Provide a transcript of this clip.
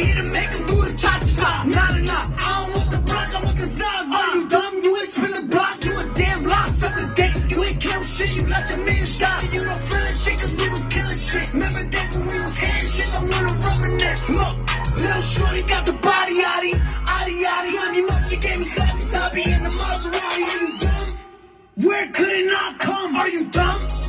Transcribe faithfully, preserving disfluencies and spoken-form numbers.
need to make him do the cha-cha. Not enough. I don't want the block, I want the Zaza. Are you dumb? You ain't spin the block, you a damn lie. Suck a dick. You ain't kill shit, you let your man die. You don't feel that shit cause we was killing shit. Remember that when we was hitting shit, I wanna reminisce. Look, Lil Shorty got the body, yaddy, yaddy, yaddy. Honey, mom, she gave me slappy toppy in the Maserati. Are you dumb? Where could it not come? Are you dumb?